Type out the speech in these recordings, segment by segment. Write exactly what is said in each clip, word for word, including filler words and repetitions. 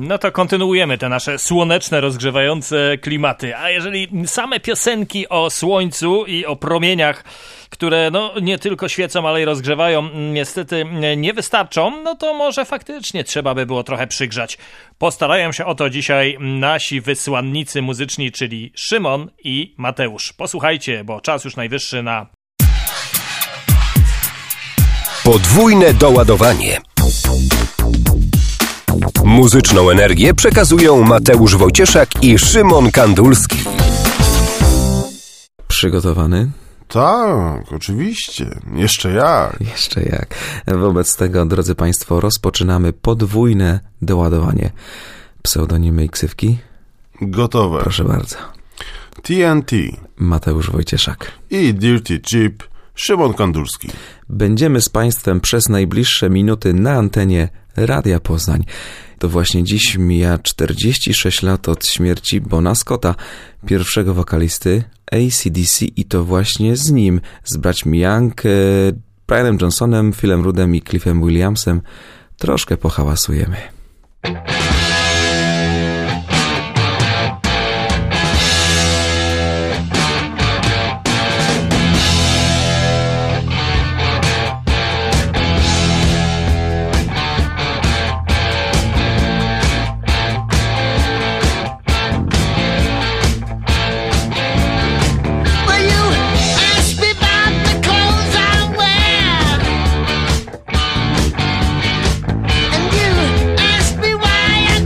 No to kontynuujemy te nasze słoneczne, rozgrzewające klimaty. A jeżeli same piosenki o słońcu i o promieniach, które no nie tylko świecą, ale i rozgrzewają, niestety nie wystarczą, no to może faktycznie trzeba by było trochę przygrzać. Postarają się o to dzisiaj nasi wysłannicy muzyczni, czyli Szymon i Mateusz. Posłuchajcie, bo czas już najwyższy na podwójne doładowanie. Muzyczną energię przekazują Mateusz Wojcieszak i Szymon Kandulski. Przygotowany? Tak, oczywiście. Jeszcze jak. Jeszcze jak. Wobec tego, drodzy Państwo, rozpoczynamy podwójne doładowanie. Pseudonimy i ksywki? Gotowe. Proszę bardzo. T N T. Mateusz Wojcieszak. I Dirty Chip. Szymon Kandulski. Będziemy z Państwem przez najbliższe minuty na antenie Radia Poznań. To właśnie dziś mija czterdzieści sześć lat od śmierci Bona Scotta, pierwszego wokalisty A C D C, i to właśnie z nim, z braćmi Young, Brianem Johnsonem, Philem Roodem i Cliffem Williamsem troszkę pohałasujemy. And you ask me why I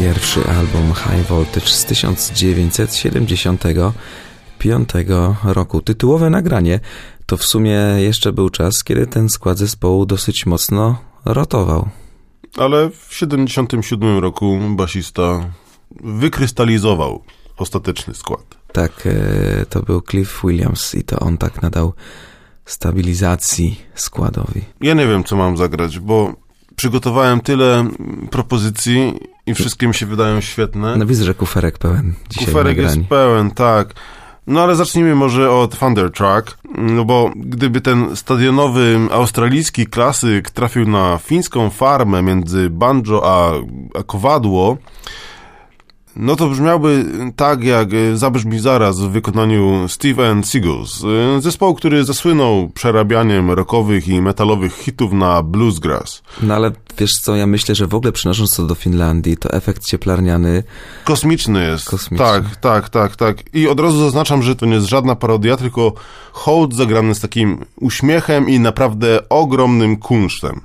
pierwszy album High Voltage z tysiąc dziewięćset siedemdziesiątego piątego roku. Tytułowe nagranie to w sumie jeszcze był czas, kiedy ten skład zespołu dosyć mocno rotował. Ale w siedemdziesiątym siódmym roku basista wykrystalizował ostateczny skład. Tak, to był Cliff Williams i to on tak nadał stabilizacji składowi. Ja nie wiem, co mam zagrać, bo przygotowałem tyle propozycji i wszystkie mi się wydają świetne. No widzę, że kuferek pełen dzisiaj Kuferek nagrań. jest pełen, tak. No ale zacznijmy może od Thunder Track, no bo gdyby ten stadionowy australijski klasyk trafił na fińską farmę między banjo a, a kowadło, no to brzmiałby tak, jak Zabrzmi zaraz w wykonaniu Steve and Seagulls, zespołu, który zasłynął przerabianiem rockowych i metalowych hitów na bluesgrass. No ale wiesz co, ja myślę, że w ogóle przynosząc to do Finlandii, to efekt cieplarniany... Kosmiczny jest. Kosmiczny. Tak, tak, tak, tak. I od razu zaznaczam, że to nie jest żadna parodia, tylko hołd zagrany z takim uśmiechem i naprawdę ogromnym kunsztem.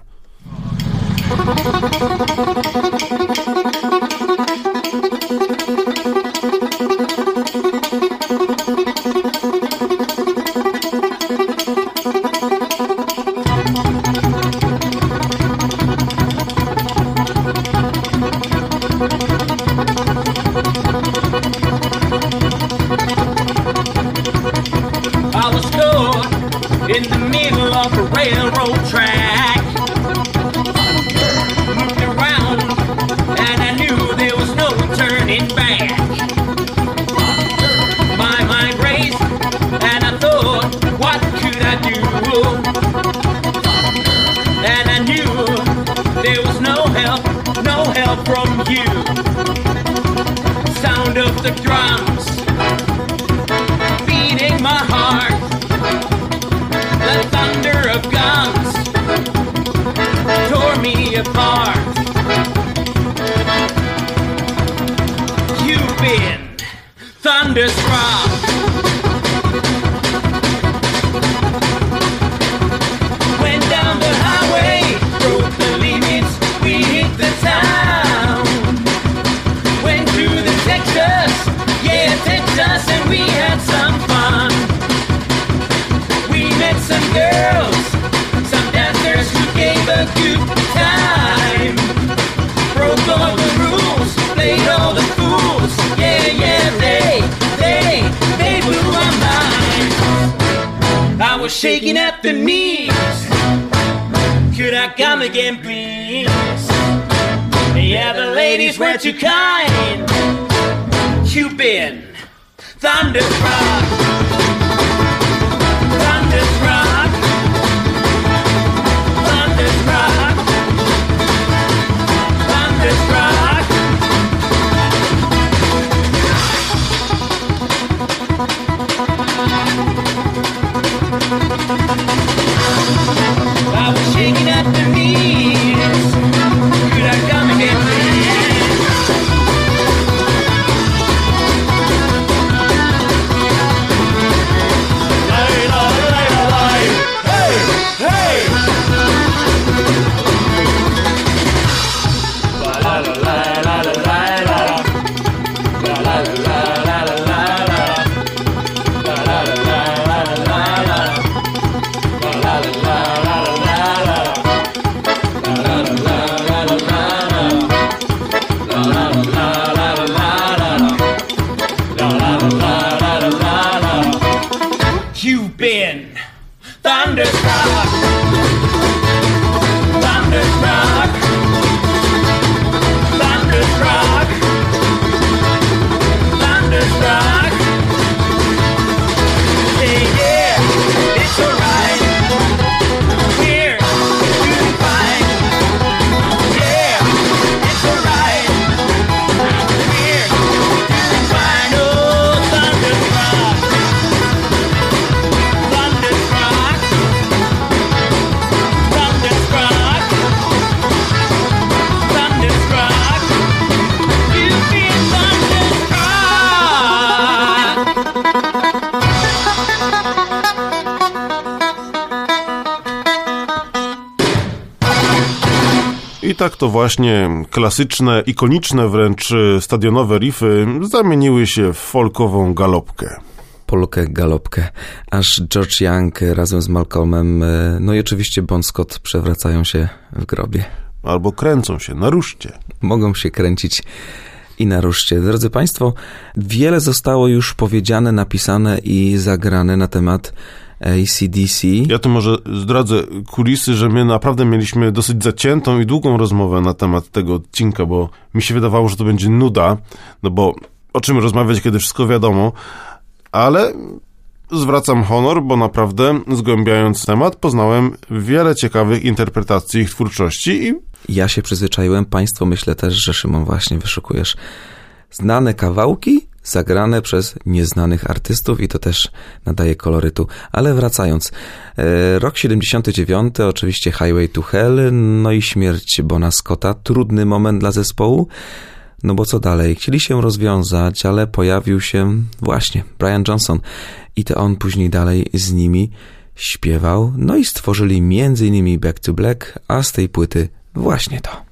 I was caught in the middle of a railroad track. Looked around and I knew there was no turning back. My mind raced and I thought, what could I do? And I knew there was no help, no help from you. Sound of the drums beating my heart, the thunder of guns tore me apart. You've been thunderstruck. Went down the highway, broke the limits, we hit the town. Went to the Texas, yeah, Texas, and we had some fun. We met some girls, some dancers who gave a good time. Broke all the rules, played all the fools. Yeah, yeah, they, they, they blew my mind. I was shaking at the knees. Could I come again, please? Yeah, the ladies were too kind. You've been thunderstruck. Thunderstruck. Thunderstruck. Thunderstruck. I was shaking at the knees. Could I come again, please? I tak to właśnie klasyczne, ikoniczne wręcz stadionowe riffy zamieniły się w folkową galopkę. Polkę, galopkę, aż George Young razem z Malcolmem, no i oczywiście Bon Scott przewracają się w grobie. Albo kręcą się na ruszcie. Mogą się kręcić i na ruszcie. Drodzy Państwo, wiele zostało już powiedziane, napisane i zagrane na temat A C D C. Ja tu może zdradzę kulisy, że my naprawdę mieliśmy dosyć zaciętą i długą rozmowę na temat tego odcinka, bo mi się wydawało, że to będzie nuda, no bo o czym rozmawiać, kiedy wszystko wiadomo, ale zwracam honor, bo naprawdę zgłębiając temat poznałem wiele ciekawych interpretacji ich twórczości i ja się przyzwyczaiłem, Państwo myślę też, że Szymon właśnie wyszukujesz znane kawałki zagrane przez nieznanych artystów i to też nadaje kolorytu. Ale wracając, e, rok siedemdziesiąty dziewiąty, oczywiście Highway to Hell, no i śmierć Bona Scotta, trudny moment dla zespołu, no bo co dalej? Chcieli się rozwiązać, ale pojawił się właśnie Brian Johnson i to on później dalej z nimi śpiewał, no i stworzyli między innymi Back to Black, a z tej płyty właśnie to.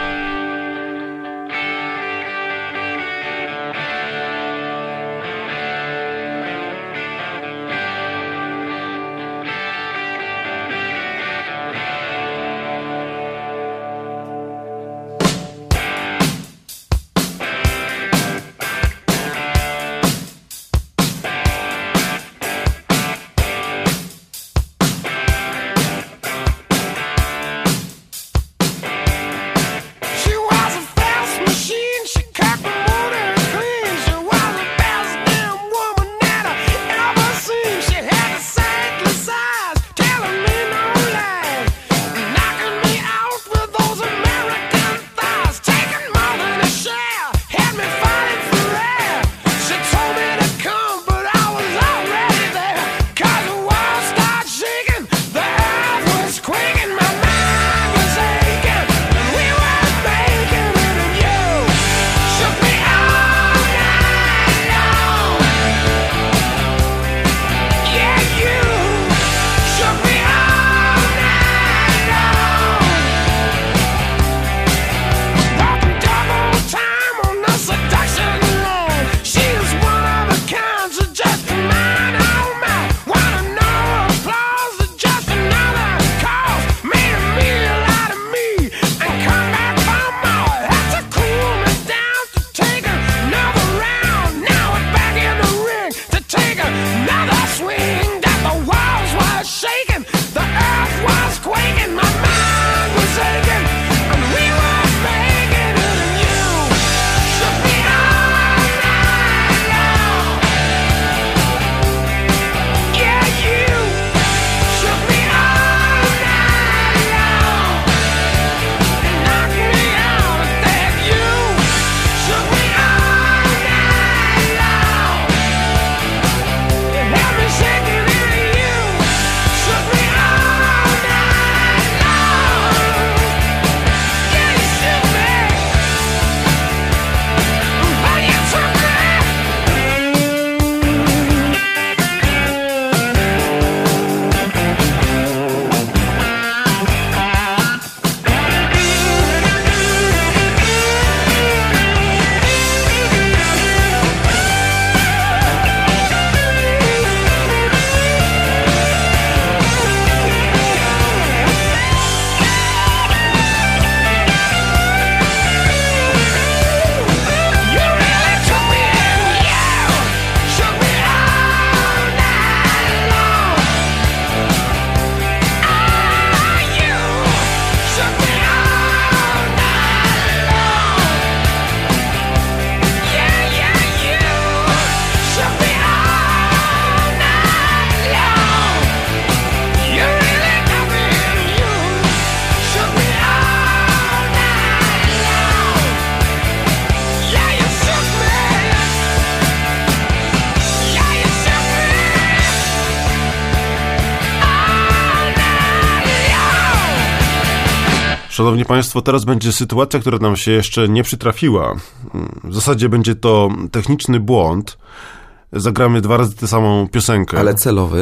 Szanowni Państwo, teraz będzie sytuacja, która nam się jeszcze nie przytrafiła. W zasadzie będzie to techniczny błąd. Zagramy dwa razy tę samą piosenkę. Ale celowy?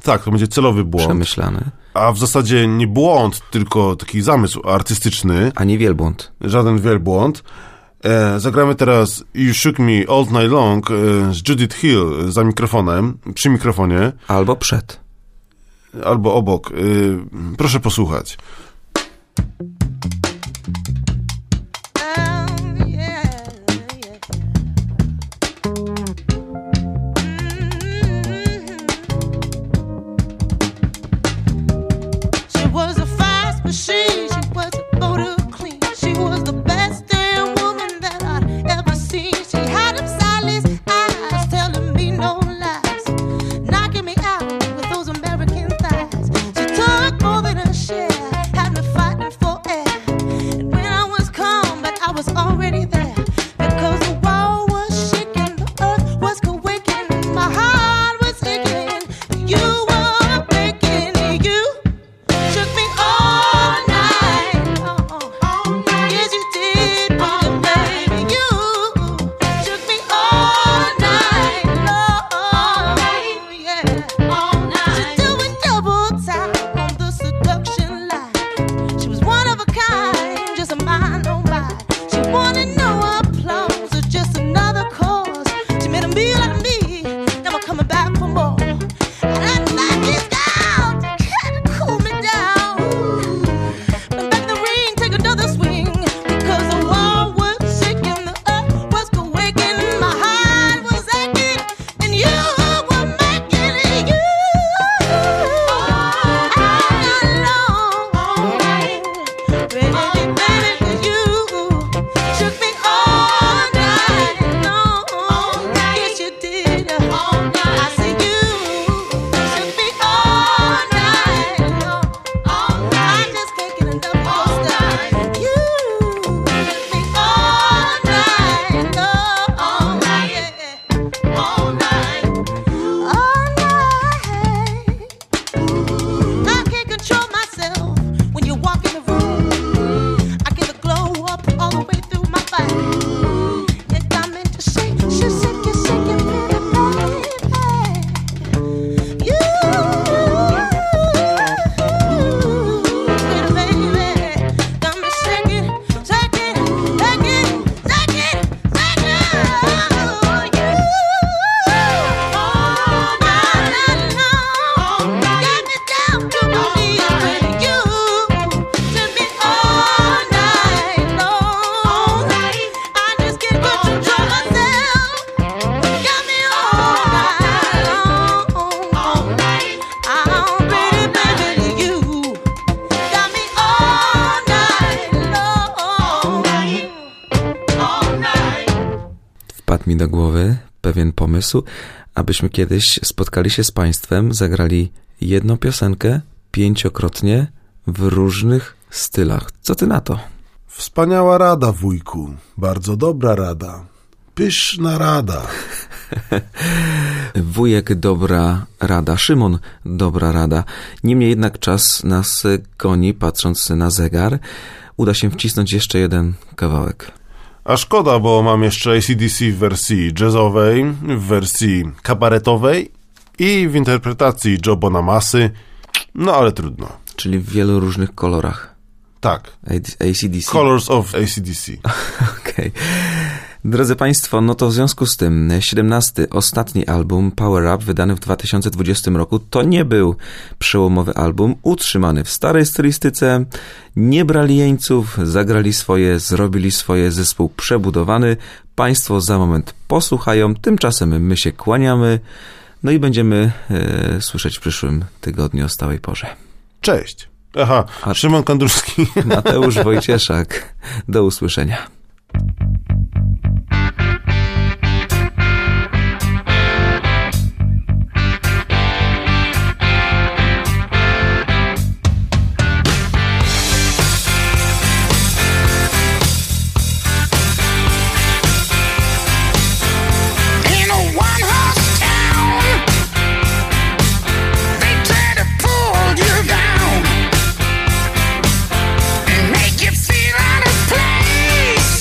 Tak, to będzie celowy błąd. Przemyślany. A w zasadzie nie błąd, tylko taki zamysł artystyczny. A nie wielbłąd. Żaden wielbłąd. E, zagramy teraz You Shook Me All Night Long e, z Judith Hill za mikrofonem, przy mikrofonie. Albo przed. Albo obok. E, proszę posłuchać. Wpadł mi do głowy pewien pomysł, abyśmy kiedyś spotkali się z Państwem, zagrali jedną piosenkę pięciokrotnie w różnych stylach. Co ty na to? Wspaniała rada, wujku. Bardzo dobra rada. Pyszna rada. Wujek dobra rada, Szymon dobra rada. Niemniej jednak czas nas goni, patrząc na zegar. Uda się wcisnąć jeszcze jeden kawałek. A szkoda, bo mam jeszcze A C D C w wersji jazzowej, w wersji kabaretowej i w interpretacji Joe Bonamassy. No ale trudno. Czyli w wielu różnych kolorach. Tak. A C D C. Colors of A C D C. Okej. Okay. Drodzy Państwo, no to w związku z tym siedemnasty, ostatni album Power Up, wydany w dwa tysiące dwudziestym roku, to nie był przełomowy album, utrzymany w starej stylistyce, nie brali jeńców, zagrali swoje, zrobili swoje, zespół przebudowany. Państwo za moment posłuchają, tymczasem my się kłaniamy, no i będziemy e, słyszeć w przyszłym tygodniu o stałej porze. Cześć. Aha, A Szymon Kandruski. Mateusz Wojcieszak. Do usłyszenia. Make you feel out of place.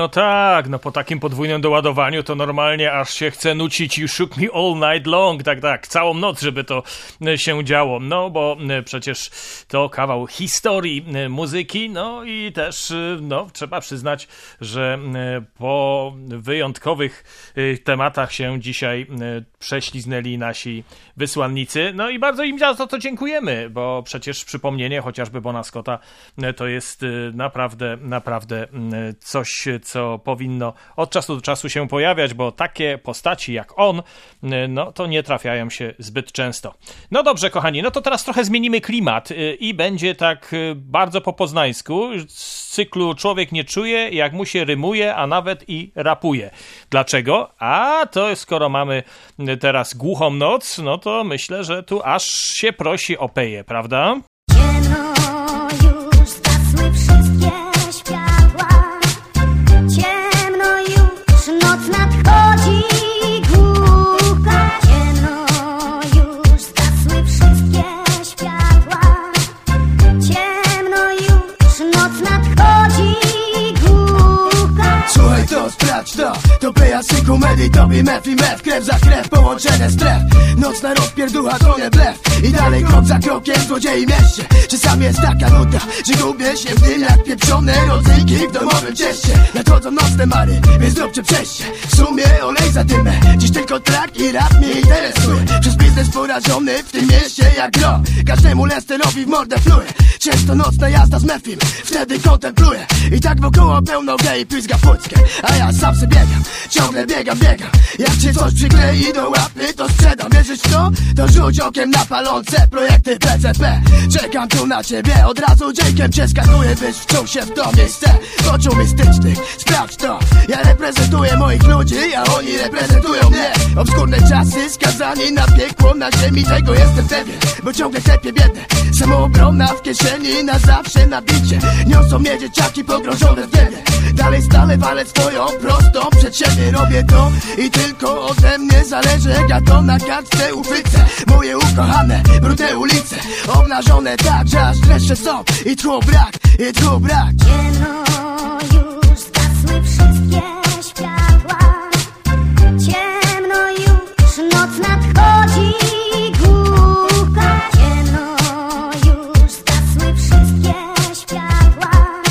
No tak, no po takim podwójnym doładowaniu to normalnie aż się chce nucić You Shook Me All Night Long, tak, tak, całą noc, żeby to się działo, no bo przecież to kawał historii muzyki, no i też, no trzeba przyznać, że po wyjątkowych tematach się dzisiaj prześliznęli nasi wysłannicy, no i bardzo im za to, to dziękujemy, bo przecież przypomnienie chociażby Bona Scotta to jest naprawdę, naprawdę coś, co powinno od czasu do czasu się pojawiać, bo takie postaci jak on, no to nie trafiają się zbyt często. No dobrze, kochani, no to teraz trochę zmienimy klimat i będzie tak bardzo po poznańsku, z cyklu Człowiek nie czuje, jak mu się rymuje, a nawet i rapuje. Dlaczego? A to skoro mamy teraz głuchą noc, no to myślę, że tu aż się prosi o peję, prawda? Ciemno już, zgasły wszystkie światła. Ciemno już, noc nadchodzi głucha. Ciemno już, zgasły wszystkie światła. Ciemno już, noc nadchodzi głucha. Słuchaj to, sprawdź to, to peja syku medy, tobie mef i mef, krew za krew, połączone stref. Nocna rozpierducha to nie blef. I dalej krok za krokiem złodziei mieście. Czasami jest taka nuta, że gubię się w tym jak pieprzone rodzynki w domowym cieście. Nadchodzą nocne mary, więc zróbcie przejście. W sumie olej za dymę, dziś tylko trak i rap mnie interesuje. Przez biznes porażony w tym mieście jak gro. Każdemu Lesterowi w mordę pluje. Często nocna jazda z mefim, wtedy kontempluję. I tak wokoło pełno gej pizga puckę. A ja sam se biegam, ciągle biegam, biegam. Jak się coś przyklei do łapy, to sprzedam. Wierzysz w to? To rzuć okiem na palące projekty P C P. Czekam tu na ciebie, od razu dziękiem cię skakuję, byś wczuł się w to miejsce oczu mistycznych. Sprawdź to, ja reprezentuję moich ludzi, a oni reprezentują mnie. Obskurne czasy, skazani na piekło, na ziemi, tego jestem pewien, bo ciągle klepię biedę. Samoobrona w kieszeni, na zawsze na bicie. Niosą mnie dzieciaki pogrążone w niebie. Dalej stale walę swoją prostą przed siebie. Robię to i tylko ode mnie zależy, jak ja to na kartce uchwycę. Moje ukochane, brudne ulice, obnażone tak, że aż dreszcze są. I tchu brak, i tchu brak. Ciemno już, zgasły wszystkie światła. Ciemno już, noc nadchodzi głucha. Ciemno już, zgasły wszystkie światła.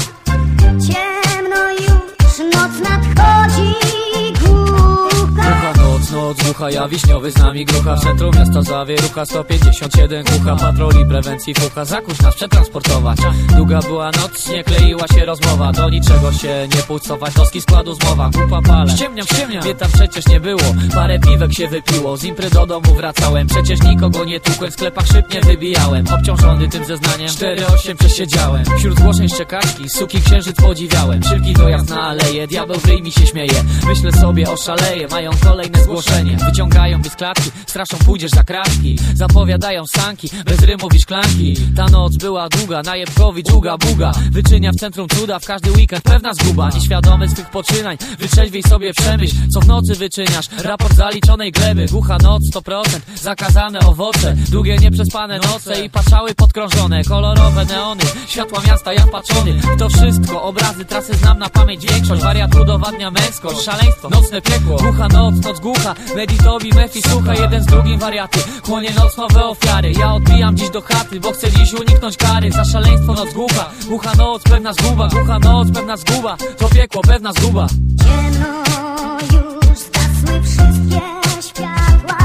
Ciemno już, noc nadchodzi głucha. Głucha noc, noc głucha, ja wiśniowy z nami grucha. W centrum miasta zawierucha, sto pięćdziesiąt siedem kucha. Patroli prewencji fucha, zakuć nas przetransportować. Długa była noc, nie kleiła się rozmowa. Do niczego się nie pucować, noski składu zmowa. Kupa pale, ściemniam, ściemniam, mnie tam przecież nie było. Parę piwek się wypiło, z impry do domu wracałem. Przecież nikogo nie tłukłem, w sklepach szyb nie wybijałem. Obciążony tym zeznaniem, cztery osiem przesiedziałem. Wśród zgłoszeń szczekaczki, suki księżyc podziwiałem. Szybki dojazd na aleję, diabeł w ryj mi się śmieje. Myślę sobie, oszaleję, mają kolejne zgłoszenie. Wyciągają mnie z klatki, straszą pójdziesz za kratki. Zapowiadają sanki, bez rymów i szklanki. Ta noc była długa, najebkowi dżuga buga. Wyczynia w centrum cuda, w każdy weekend pewna zguba. Nieświadomy swych poczynań, wytrzeźwiej sobie przemyśl, co w nocy wyczyniasz. Raport zaliczonej gleby, głucha noc sto procent, zakazane owoce. Długie nieprzespane noce i patrzały podkrążone. Kolorowe neony, światła miasta jak patrzony. To wszystko, obrazy, trasy znam na pamięć większość. Wariat udowadnia męskość, szaleństwo, nocne piekło. Głucha noc, noc głucha, meditowi, mefi, słucha. Jeden z drugim wariaty, chłonie noc nowe ofiary. Ja odbijam dziś do chaty, bo chcę dziś uniknąć kary. Za szaleństwo noc głucha, głucha noc, pewna zguba. Głucha noc, pewna zguba, to piekło, pewna zguba. Ciemno już, zgasły wszystkie światła.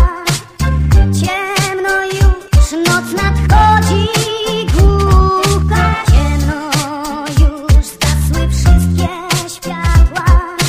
Ciemno już, noc nadchodzi głucha. Ciemno już, zgasły wszystkie światła.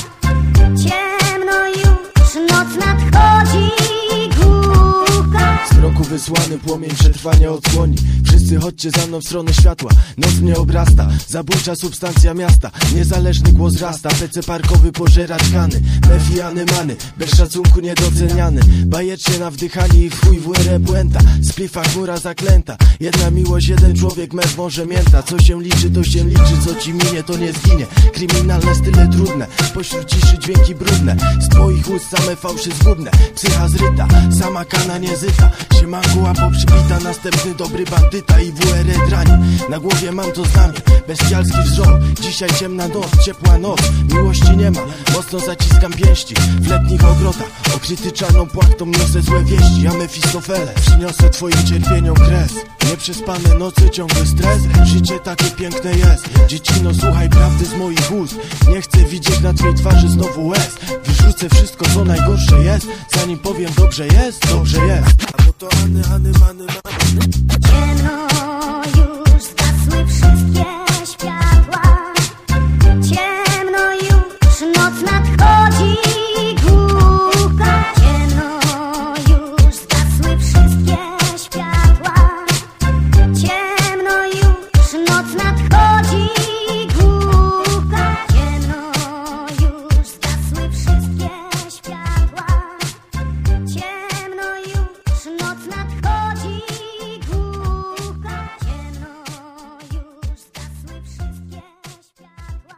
Ciemno już, noc nadchodzi głucha. Z roku wysłany płomień przetrwania odsłoni. Wszyscy chodźcie za mną w stronę światła. Noc mnie obrasta, zabójcza substancja miasta. Niezależny głos rasta, P C parkowy pożera czkany. Mefijany many, bez szacunku niedoceniany. Bajecznie na wdychanie i w chuj w łere błęta. Splifa chmura zaklęta, jedna miłość, jeden człowiek, mef może mięta. Co się liczy, to się liczy, co ci minie, to nie zginie. Kryminalne style trudne, pośród ciszy dźwięki brudne. Z twoich ust same fałszy zgubne. Psycha zryta, sama kana nie zyta. Siemanku Koła poprzybita, następny dobry bandyta i W R drani. Na głowie mam to znamie, bestialski wzrok. Dzisiaj ciemna noc, ciepła noc, miłości nie ma. Mocno zaciskam pięści w letnich ogrodach. Okryty czarną płachtą niosę złe wieści. Ja Mefistofele, przyniosę twoim cierpieniom kres. Nieprzespane noce, ciągły stres. Życie takie piękne jest. Dziecino, słuchaj prawdy z moich ust. Nie chcę widzieć na twej twarzy znowu łez. Wyrzucę wszystko, co najgorsze jest. Zanim powiem dobrze jest, dobrze jest. A bo to Any, Any, Any, Any. Ciemno już, zgasły wszystkie światła. Ciemno już, noc nadchodzi głucha. Ciemno już, zgasły wszystkie światła. Ciemno już, noc nadchodzi głucha. Ciemno już, zgasły wszystkie światła. Ciemno już, noc nadchodzi głucha. Ciemno już, zgasły wszystkie światła.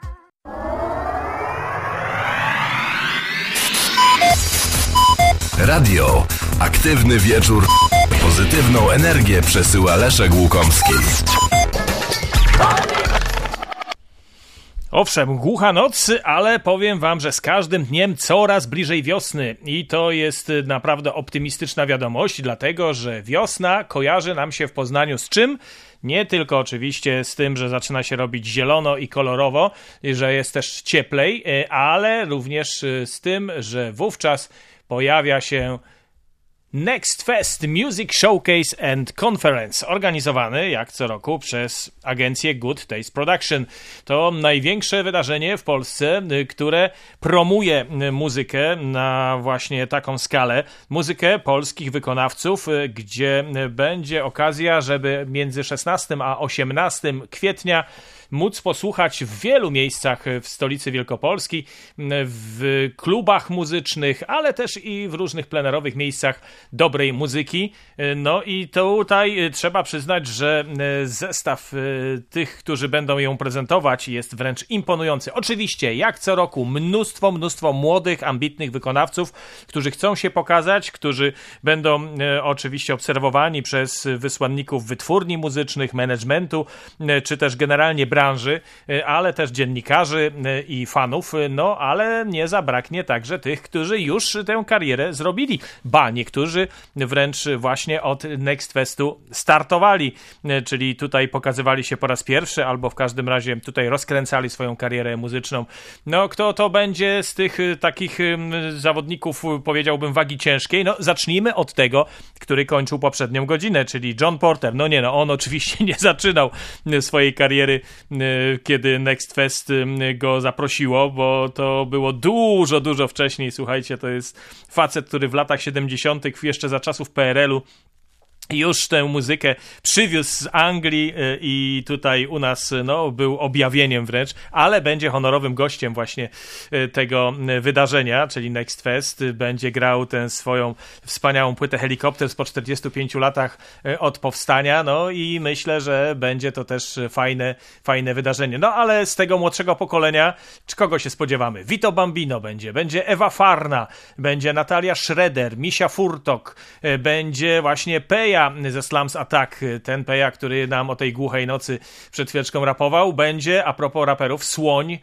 Radio. Aktywny wieczór. Pozytywną energię przesyła Leszek Łukomski. Owszem, głucha noc, ale powiem wam, że z każdym dniem coraz bliżej wiosny i to jest naprawdę optymistyczna wiadomość, dlatego że wiosna kojarzy nam się w Poznaniu z czym? Nie tylko oczywiście z tym, że zaczyna się robić zielono i kolorowo, że jest też cieplej, ale również z tym, że wówczas pojawia się Next Fest Music Showcase and Conference, organizowany jak co roku przez agencję Good Taste Production. To największe wydarzenie w Polsce, które promuje muzykę na właśnie taką skalę. Muzykę polskich wykonawców, gdzie będzie okazja, żeby między szesnastego a osiemnastego kwietnia móc posłuchać w wielu miejscach w stolicy Wielkopolski, w klubach muzycznych, ale też i w różnych plenerowych miejscach dobrej muzyki. No i tutaj trzeba przyznać, że zestaw tych, którzy będą ją prezentować, jest wręcz imponujący. Oczywiście, jak co roku, mnóstwo, mnóstwo młodych, ambitnych wykonawców, którzy chcą się pokazać, którzy będą oczywiście obserwowani przez wysłanników wytwórni muzycznych, managementu, czy też generalnie branży, ale też dziennikarzy i fanów, no ale nie zabraknie także tych, którzy już tę karierę zrobili. Ba, niektórzy wręcz właśnie od Next Festu startowali, czyli tutaj pokazywali się po raz pierwszy, albo w każdym razie tutaj rozkręcali swoją karierę muzyczną. No kto to będzie z tych takich zawodników, powiedziałbym, wagi ciężkiej? No zacznijmy od tego, który kończył poprzednią godzinę, czyli John Porter. No nie, no on oczywiście nie zaczynał swojej kariery, kiedy Next Fest go zaprosiło, bo to było dużo, dużo wcześniej. Słuchajcie, to jest facet, który w latach siedemdziesiątych jeszcze za czasów P R L u już tę muzykę przywiózł z Anglii i tutaj u nas no, był objawieniem wręcz, ale będzie honorowym gościem właśnie tego wydarzenia, czyli Next Fest. Będzie grał tę swoją wspaniałą płytę Helicopters po czterdziestu pięciu latach od powstania, no i myślę, że będzie to też fajne, fajne wydarzenie. No ale z tego młodszego pokolenia, czy kogo się spodziewamy? Vito Bambino będzie, będzie Ewa Farna, będzie Natalia Schroeder, Misia Furtok, będzie właśnie Peja ze Slums Attack, ten Peja, który nam o tej głuchej nocy przed chwileczką rapował. Będzie, a propos raperów, Słoń,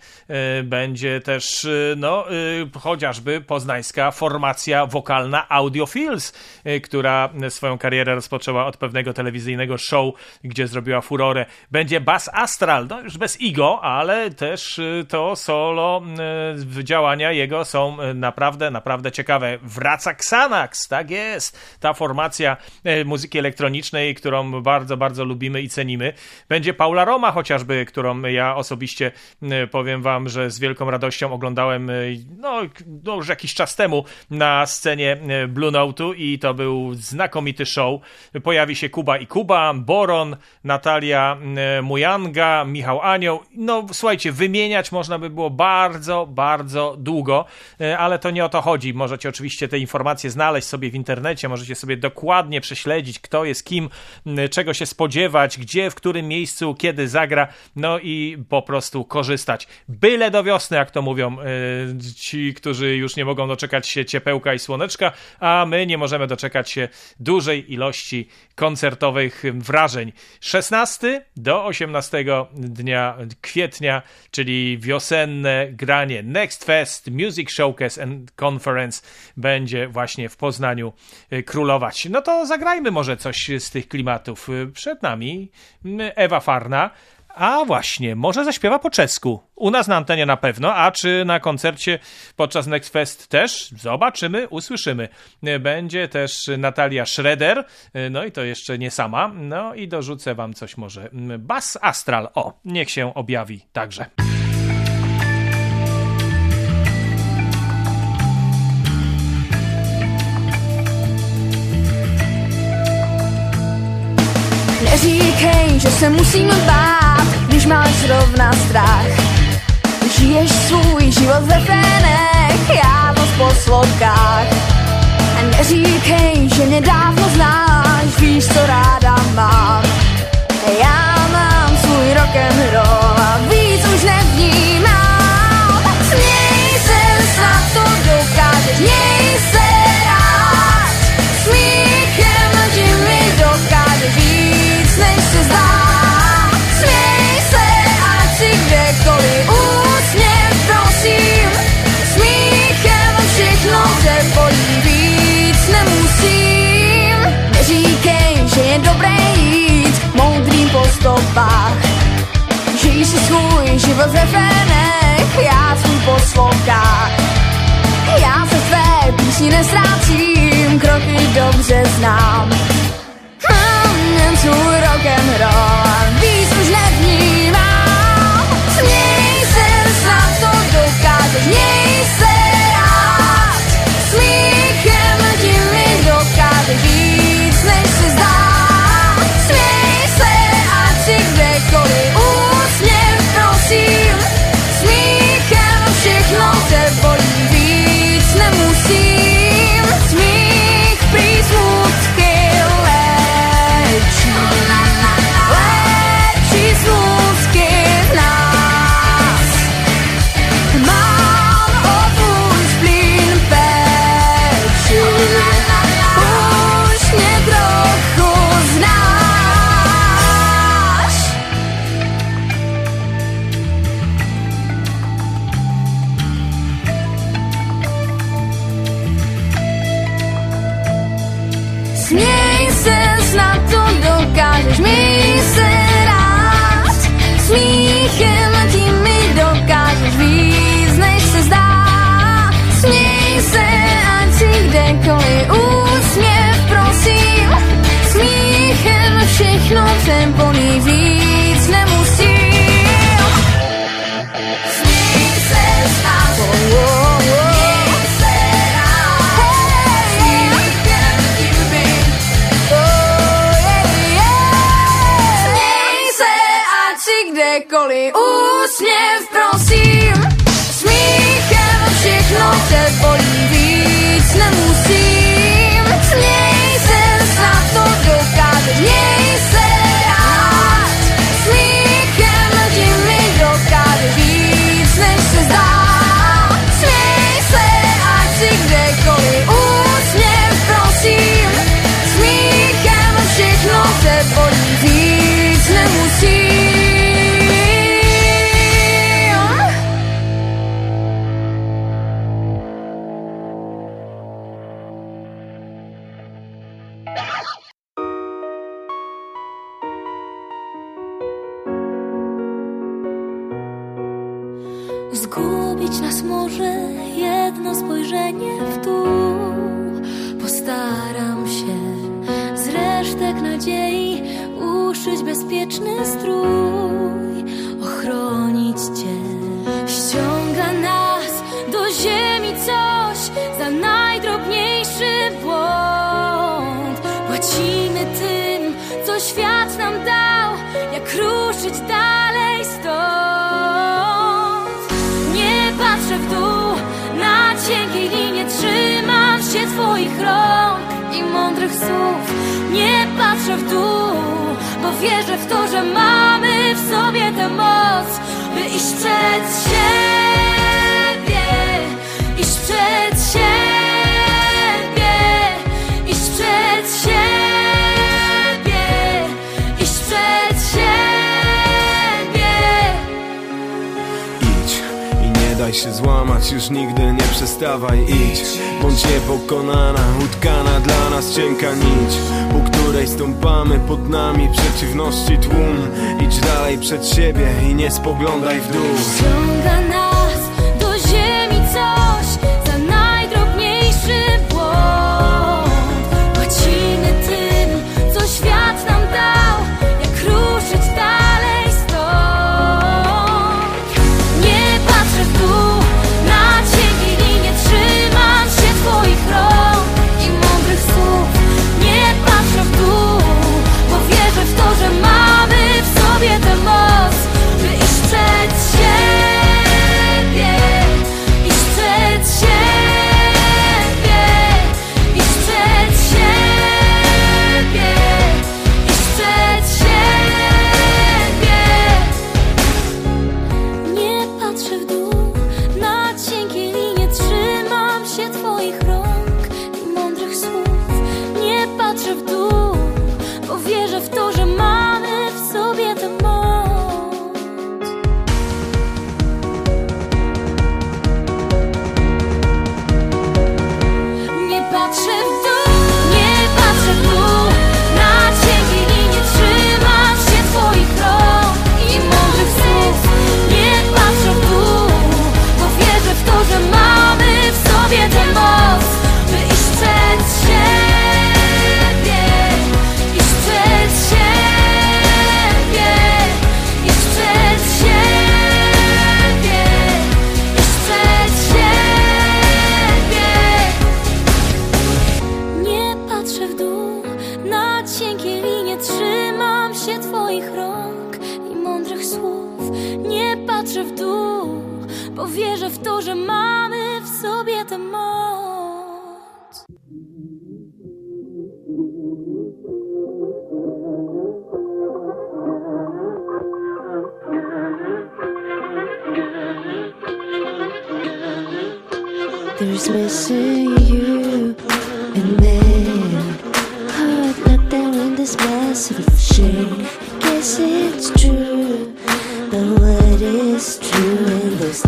będzie też no, chociażby poznańska formacja wokalna Audiophils, która swoją karierę rozpoczęła od pewnego telewizyjnego show, gdzie zrobiła furorę. Będzie Bass Astral, no już bez Igo, ale też to solo działania jego są naprawdę, naprawdę ciekawe. Wraca Xanax, tak jest, ta formacja muzyki elektronicznej, którą bardzo, bardzo lubimy i cenimy. Będzie Paula Roma chociażby, którą ja osobiście powiem wam, że z wielką radością oglądałem no, no już jakiś czas temu na scenie Blue Note'u i to był znakomity show. Pojawi się Kuba i Kuba, Boron, Natalia Mujanga, Michał Anioł. No słuchajcie, wymieniać można by było bardzo, bardzo długo, ale to nie o to chodzi. Możecie oczywiście te informacje znaleźć sobie w internecie, możecie sobie dokładnie prześledzić śledzić, kto jest kim, czego się spodziewać, gdzie, w którym miejscu, kiedy zagra, no i po prostu korzystać. Byle do wiosny, jak to mówią yy, ci, którzy już nie mogą doczekać się ciepełka i słoneczka, a my nie możemy doczekać się dużej ilości koncertowych wrażeń. szesnastego do osiemnastego dnia kwietnia, czyli wiosenne granie Next Fest Music Showcase and Conference będzie właśnie w Poznaniu królować. No to zagrajmy może coś z tych klimatów. Przed nami Ewa Farna, a właśnie, może zaśpiewa po czesku. U nas na antenie na pewno, a czy na koncercie podczas Next Fest też? Zobaczymy, usłyszymy. Będzie też Natalia Schroeder, no i to jeszcze nie sama. No i dorzucę wam coś może. Bass Astral, o, niech się objawi także. Neříkej, že se musíme bát, když máš zrovna strach. Žiješ svůj život ve fenech, já to v poslovkách. A neříkej, že mě dávno znáš, víš, co ráda mám. Já mám svůj rock'n'roll a víc už nevnímám. Směj se, snad to dokážeš, měj se rád. Smíchem ti mi dokážeš víc, než se zdá. Směj se, ať si kdekoliv, úsměv prosím. Smíchem všechno přebolí, víc nemusím. Neříkej, že je dobré jít moudrým po stopách. Žij si svůj život ve fenech, já svůj po slovkách. Já se tvé písni neztrácím, kroky dobře znám. Mám svůj rock'n'roll a víc už nevnímám. Směj se, snad to dokážeš, měj se rád. Smíchem ti mi dokážeš víc, než se zdá. Směj se, ať si kdekoliv, úsměv prosím. Smíchem všechno přebolí, víc nemusím. Smích prý smutky léčí, léčí smutky v nás. Mám o tvůj splín péči, už mě trochu znáš. Směj se, snad to dokážeš, měj se rád. Smíchem ti mi dokážeš víc, než se zdá. Směj se, ať si kdekoliv, úsměv prosím. Smíchem všechno přebolí, víc nemusím. Směj se, snad to měj se rád. Smíchem ti mi směj se, ať si kdekoliv, úsměv prosím. Smíchem všechno přebolí, víc nemusím. Směj se, snad to dokážeš, měj se rád. Smíchem ti mi dokážeš víc, než se zdá. Směj se, ať si kdekoliv, úsměv prosím. Smíchem všechno přebolí, víc nemusím. Zgubić nas może jedno spojrzenie w dół. Postaram się z resztek nadziei uszyć bezpieczny strój, ochronić cię. Ściąga nas do ziemi coś za najdrobniejszy błąd. Płacimy tym, co świat nam dał, jak ruszyć dalej stąd. Nie patrzę w dół, na cienkiej linie trzymam się twoich rąk i mądrych słów. Nie patrzę w dół, bo wierzę w to, że mamy w sobie tę moc, by iść przed siebie, iść przed siebie, iść przed siebie, iść przed siebie. Idź i nie daj się złamać, już nigdy nie przestawaj, idź. Bądź niepokonana, utkana dla nas cienka nić, po której stąpamy pod nami przeciwności tłum. Idź dalej przed siebie i nie spoglądaj w dół. Ściąga nas do ziemi coś za najdrobniejszy błąd. Płacimy tym, co świat nam dał, jak ruszyć dalej stąd. Nie patrzę w dół, na cienkiej linie trzymam się twoich rąk i mądrych słów. Nie patrzę w dół, bo wierzę w to, że mamy w sobie tę moc, by iść przed siebie, iść przed siebie, iść przed siebie, iść przed siebie. Nie patrzę w dół, na cienkiej linie trzymam się twoich rąk i mądrych słów. Nie patrzę w dół, bo wierzę w to, że mamy w sobie tę moc. Nie patrzę w dół, nie patrzę w dół, na cienkiej linie trzymam się twoich rąk i mądrych słów. Nie patrzę w dół, bo wierzę w to, że mamy w sobie tę moc, by iść przed siebie, iść przed siebie, iść przed siebie, iść przed siebie. Nie patrzę w dół, na cienkiej linie trzymam się twoich rąk i mądrych słów. Nie patrzę w dół, bo wierzę w to, że mamy w sobie tę moc. There's missing you and then heart locked down in this massive shame. I guess it's true, but what is true in those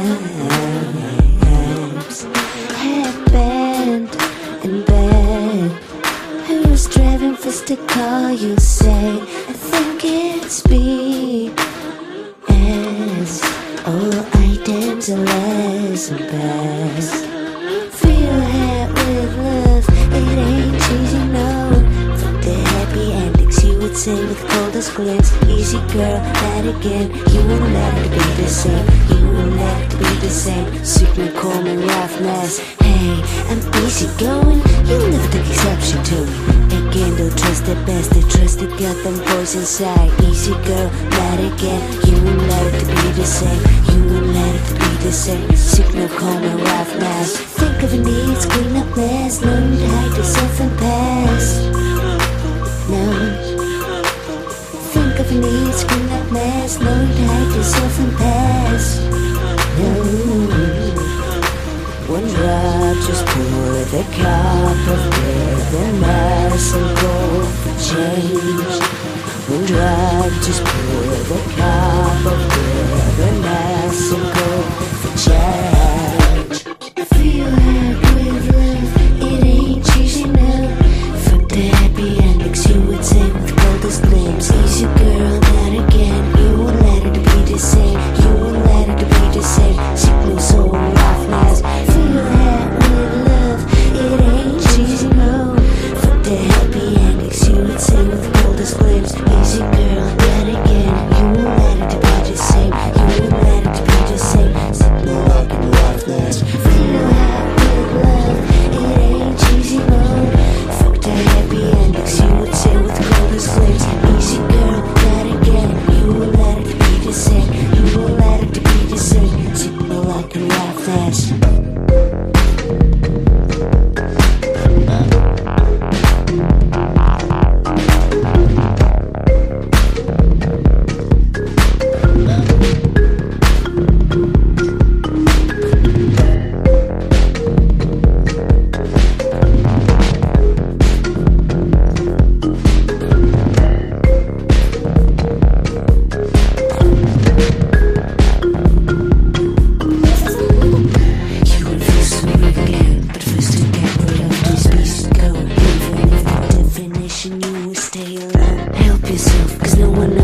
times? Headband and bed. Who's driving fast to call you? Say I think it's B S. All items are less and best. Feel hat with love, it ain't cheesy, no. Fuck the happy endings, you would say with coldest glance. Easy girl, that again, you won't let it be the same. You won't let it be the same. Signal, calm and roughness. Hey, I'm easy going, you never take exception to me. Again, don't trust the best, they trust the goddamn voice inside. Easy girl, not again, you won't let it be the same. You won't let it be the same. Signal, calm and roughness. Think of a needs, clean up mess. Learn to hide yourself and pass. No. Think of a needs, clean up mess. Learn to hide yourself and pass. No. One drop, just pour the cup of bitterness and go for change. One drop, just pour the cup of bitterness and go for change. I feel like with love, it ain't cheesy now. Fuck the happy endings, you would say with coldest glimpse. Easy girl, not again, you won't let it be the same. You won't let it be the same. Signal, soul, roughness. Feel that with love, it ain't cheesy, no. Fuck the happy endings, you would say with coldest glimpse. Easy girl, not again, you won't let it be the same. You won't let it be the same. Signal, walking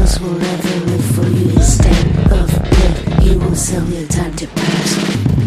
else will ever live for you instead of live. You won't sell your time to pass.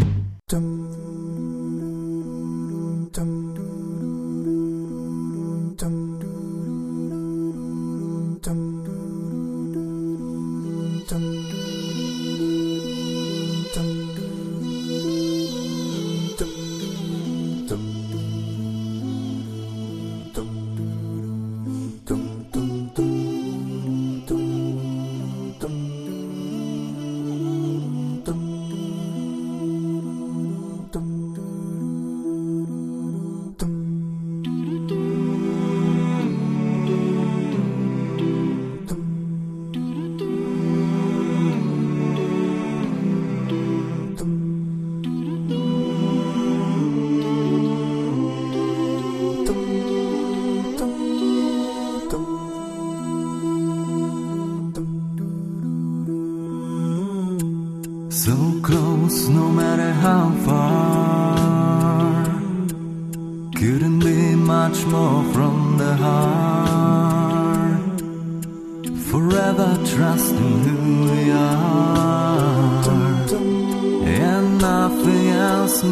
So close, no matter how far. Couldn't be much more from the heart. Forever trusting who we are, and nothing else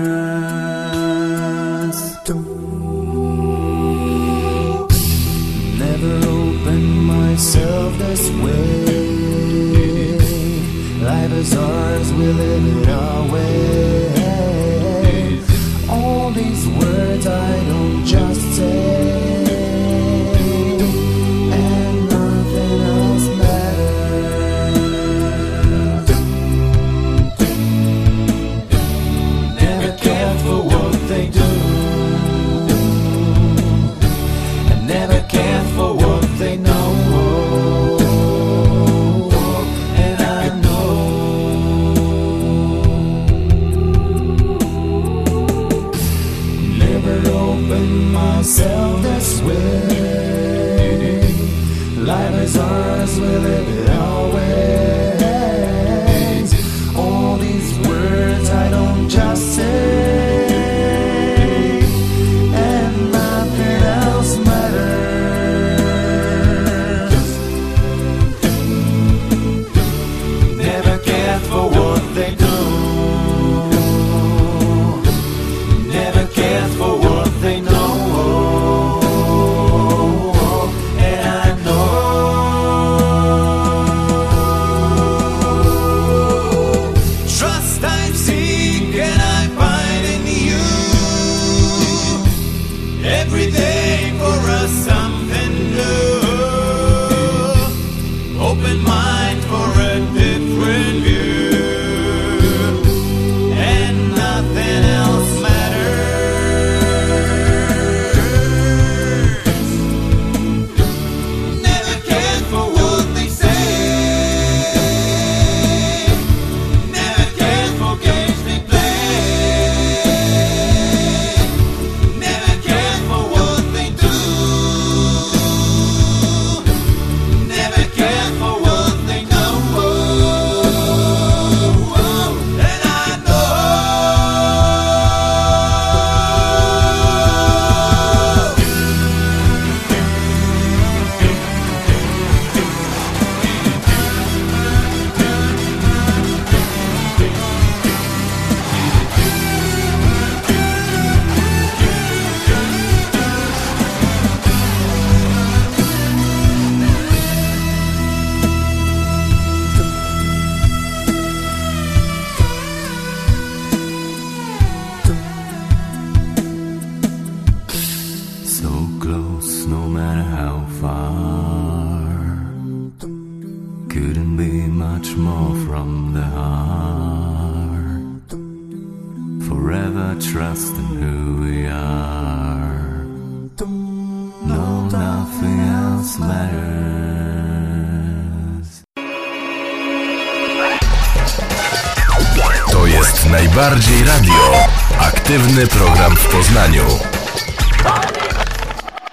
matters. Never opened myself this way. Life is ours, we live it our way. All these words I don't just say, and nothing else matters. Never cared for what they do, and never cared for what they know. Myself this way. Life is ours, we live it our ways. All these words I don't just say, and nothing else matters. Never cared for what they do, never cared for what they know. Najbardziej radio. Aktywny program w Poznaniu. A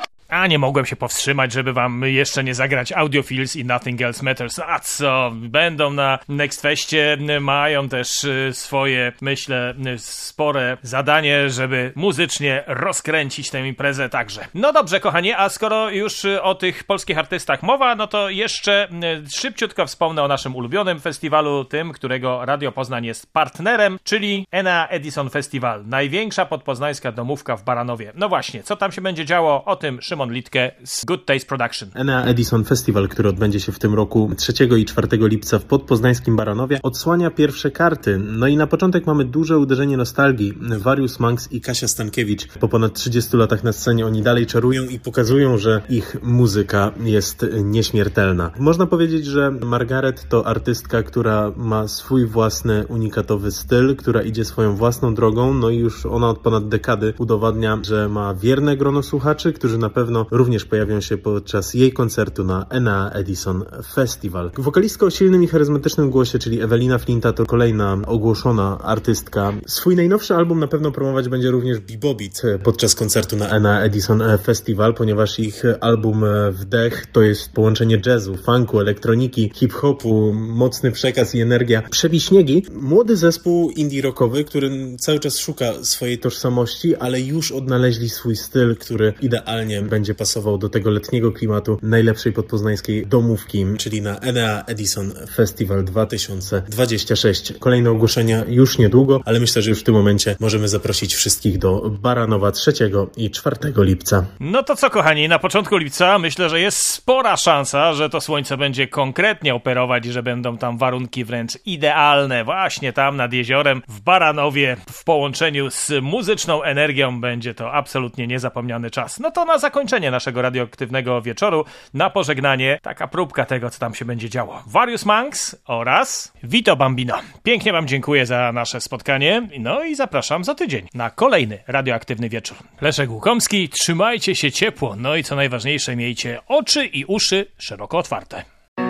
a nie mogłem się powstrzymać, żeby wam jeszcze nie zagrać Audiophils i Nothing Else Matters. A co? Będą na Next Festie, mają też swoje, myślę, spore zadanie, żeby muzycznie rozkręcić tę imprezę także. No dobrze, kochani, a skoro już o tych polskich artystach mowa, no to jeszcze szybciutko wspomnę o naszym ulubionym festiwalu, tym, którego Radio Poznań jest partnerem, czyli Enea Edison Festival, największa podpoznańska domówka w Baranowie. No właśnie, co tam się będzie działo, o tym Szymon Litke z Good Taste Production. Enea Edison Festival, który odbędzie się w tym roku trzeciego i czwartego lipca w podpoznańskim Baranowie, odsłania pierwsze karty. No i na początek mamy duże uderzenie nostalgii. Various Monks i Kasia Stankiewicz. Po ponad trzydziestu latach na scenie oni dalej czarują i pokazują, że ich muzyka jest nieśmiertelna. Można powiedzieć, że Margaret to artystka, która ma swój własny, unikatowy styl, która idzie swoją własną drogą, no i już ona od ponad dekady udowadnia, że ma wierne grono słuchaczy, którzy na pewno również pojawią się podczas jej koncertu na Enea Edison Festival. Wokalistka o silnym i charyzmatycznym głosie, czyli Ewelina Flinta, to kolejna ogłoszona artystka. Swój najnowszy album na pewno promować będzie również Bebobit podczas koncertu na Enea Edison Festival, ponieważ ich album Wdech to jest połączenie jazzu, funku, elektroniki, hip-hopu, mocny przekaz i energia. Przebiśniegi, młody zespół indie rockowy, który cały czas szuka swojej tożsamości, ale już odnaleźli swój styl, który idealnie będzie pasował do tego letniego klimatu najlepszej podpoznańskiej domówki, czyli na Enea Edison Festival dwa tysiące dwudziesty szósty. Kolejne ogłoszenia już niedługo, ale myślę, że już w tym momencie możemy zaprosić wszystkich do Baranowa trzeciego i czwartego lipca. No to co, kochani, na początku lipca myślę, że jest spora szansa, że to słońce będzie konkretnie operować i że będą tam warunki wręcz idealne. Właśnie tam nad jeziorem w Baranowie w połączeniu z muzyczną energią będzie to absolutnie niezapomniany czas. No to na zakończenie naszego radioaktywnego wieczoru, na pożegnanie, taka próbka tego, co tam się będzie działo. Various Monks oraz Vito Bambino. Pięknie wam dziękuję za nasze spotkanie, no i zapraszam za tydzień na kolejny radioaktywny wieczór. Leszek Łukomski, trzymajcie się ciepło, no i co najważniejsze, miejcie oczy i uszy szeroko otwarte.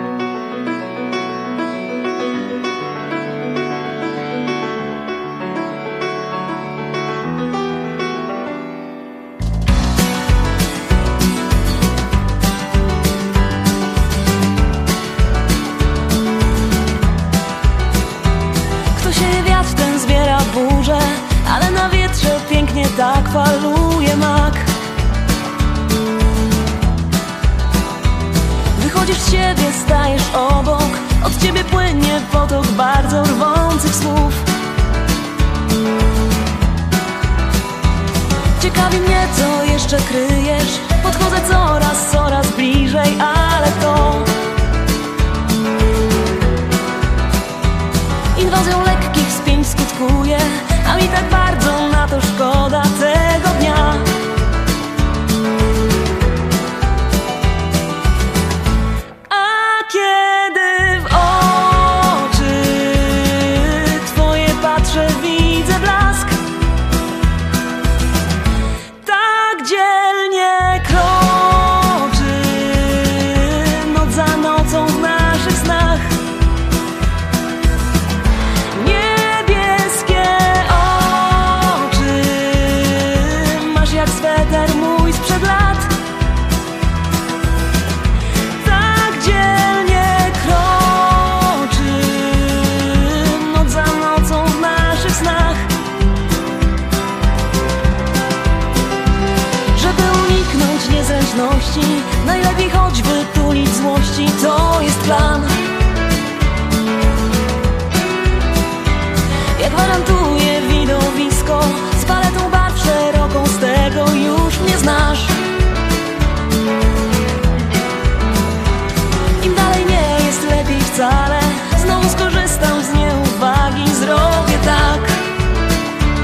Ale na wietrze pięknie tak faluje mak. Wychodzisz z siebie, stajesz obok, od ciebie płynie potok bardzo rwących słów. Ciekawi mnie, co jeszcze kryjesz. Podchodzę coraz, coraz bliżej, ale to inwazją lekkich spięć skutkuje, a mi tak bardzo na to szkoda tego dnia. A kiedy w oczy twoje patrzę, widzę blask. Tak dzielnie kroczy noc za nocą w naszych snach. Jak sweter mój sprzed lat. Tak dzielnie kroczy noc za nocą w naszych snach. Żeby uniknąć niezręczności, najlepiej choć wytulić złości. To jest plan. Ja gwarantuję widowisko z paletą barw szeroką, z tego już mnie znasz. Im dalej nie jest lepiej wcale, znowu skorzystam z nieuwagi, zrobię tak.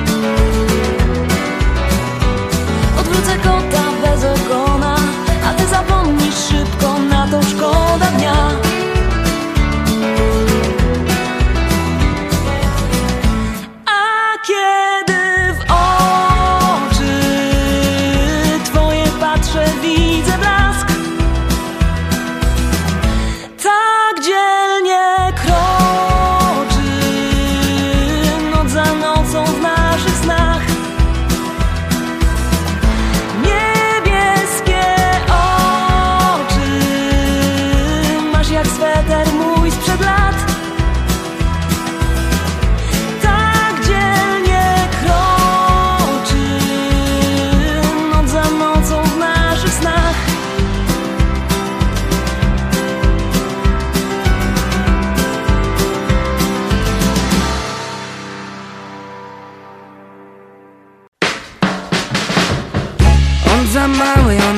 Odwrócę kota bez ogona, a ty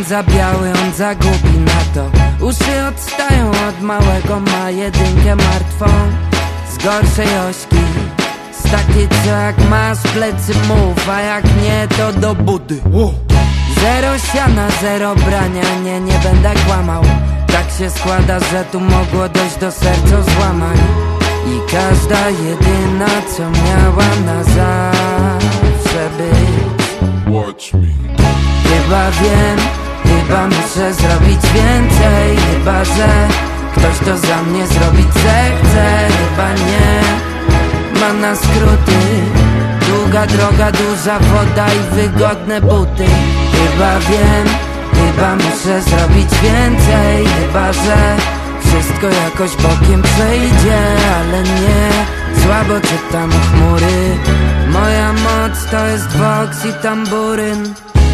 za biały, on za głupi na to. Uszy odstają od małego, ma jedynkę martwą. Z gorszej ośki, z takiej co jak masz plecy mów, a jak nie to do budy. Zero siana, zero brania, nie, nie będę kłamał. Tak się składa, że tu mogło dojść do sercozłamań. I każda jedyna, co miała na zawsze być. Watch me. Chyba wiem, chyba muszę zrobić więcej. Chyba, że ktoś to za mnie zrobić zechce. Chyba nie, ma na skróty. Długa droga, duża woda i wygodne buty. Chyba wiem, chyba muszę zrobić więcej. Chyba, że wszystko jakoś bokiem przejdzie, ale nie, słabo czytam chmury. Moja moc to jest boks i tamburyn.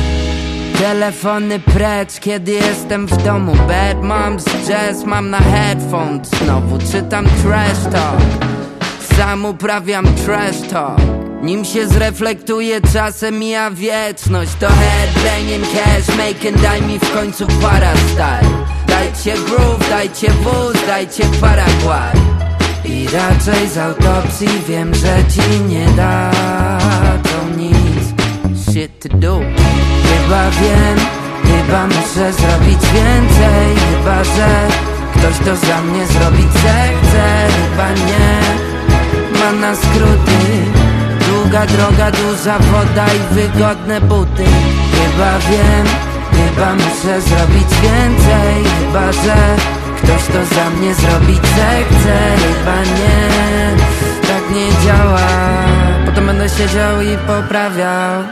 Telefony precz, kiedy jestem w domu. Bad moms, jazz, mam na headphones. Znowu czytam trash talk, sam uprawiam trash talk. Nim się zreflektuje, czasem mija wieczność. To headbanging, cash making, daj mi w końcu para style. Dajcie groove, dajcie wóz, dajcie Paragwaj. I raczej z autopsji wiem, że ci nie da to nic. Shit to do. Chyba wiem, chyba muszę zrobić więcej. Chyba, że ktoś to za mnie zrobić zechce. Chyba nie, ma na skróty. Długa droga, duża woda i wygodne buty. Chyba wiem, chyba muszę zrobić więcej. Chyba, że ktoś to za mnie zrobić zechce. Chyba nie, tak nie działa. Potem będę siedział i poprawiał.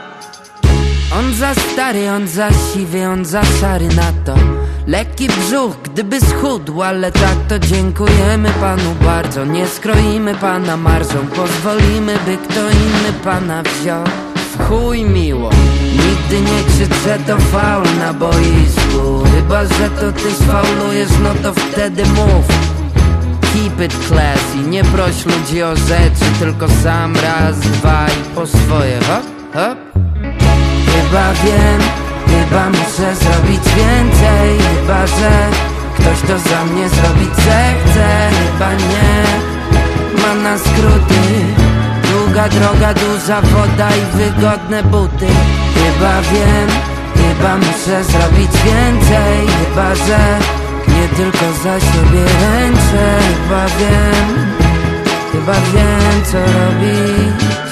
On za stary, on za siwy, on za szary na to. Lekki brzuch, gdyby schudł, ale tak to dziękujemy panu bardzo. Nie skroimy pana marżą, pozwolimy, by kto inny pana wziął. W chuj miło, nigdy nie krzycz, że to faul na boisku. Chyba, że to ty sfaulujesz, no to wtedy mów. Keep it classy, nie proś ludzi o rzeczy, tylko sam raz, dwa i po swoje, hop, hop. Chyba wiem, chyba muszę zrobić więcej. Chyba, że ktoś to za mnie zrobić zechce. Chyba nie, mam na skróty. Długa droga, duża woda i wygodne buty. Chyba wiem, chyba muszę zrobić więcej. Chyba, że nie tylko za siebie ręczę. Chyba wiem, chyba wiem co robić.